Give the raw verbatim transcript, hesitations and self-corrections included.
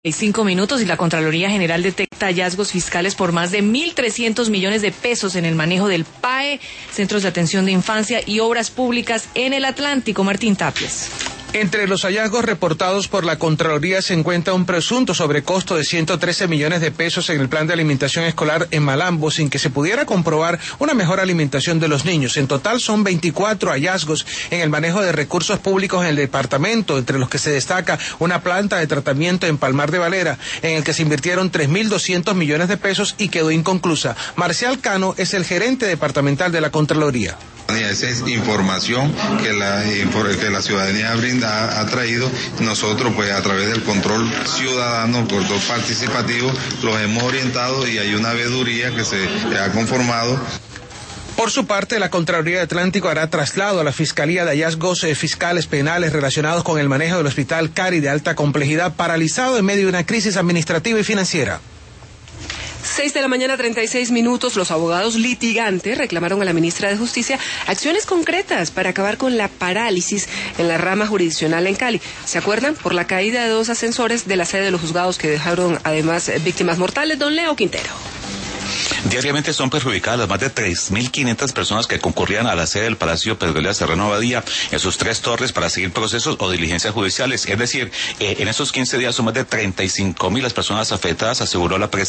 Cinco minutos y la Contraloría General detecta hallazgos fiscales por más de mil trescientos millones de pesos en el manejo del P A E, Centros de Atención de Infancia y Obras Públicas en el Atlántico. Martín Tapias. Entre los hallazgos reportados por la Contraloría se encuentra un presunto sobrecosto de ciento trece millones de pesos en el plan de alimentación escolar en Malambo, sin que se pudiera comprobar una mejor alimentación de los niños. En total son veinticuatro hallazgos en el manejo de recursos públicos en el departamento, entre los que se destaca una planta de tratamiento en Palmar de Valera, en el que se invirtieron tres mil doscientos millones de pesos y quedó inconclusa. Marcial Cano es el gerente departamental de la Contraloría. Esa es información que la, que la ciudadanía brinda, ha traído. Nosotros, pues, a través del control ciudadano, control participativo, los hemos orientado y hay una veeduría que se ha conformado. Por su parte, la Contraloría de Atlántico hará traslado a la Fiscalía de hallazgos eh, fiscales penales relacionados con el manejo del Hospital Cari de alta complejidad, paralizado en medio de una crisis administrativa y financiera. Seis de la mañana, treinta y seis minutos. Los abogados litigantes reclamaron a la ministra de Justicia acciones concretas para acabar con la parálisis en la rama jurisdiccional en Cali. ¿Se acuerdan? Por la caída de dos ascensores de la sede de los juzgados que dejaron además víctimas mortales. Don Leo Quintero. Diariamente son perjudicadas las más de tres mil quinientas personas que concurrían a la sede del Palacio Pedro Elías Serrano Abadía en sus tres torres para seguir procesos o diligencias judiciales. Es decir, eh, en esos quince días son más de treinta y cinco mil las personas afectadas, aseguró la presidenta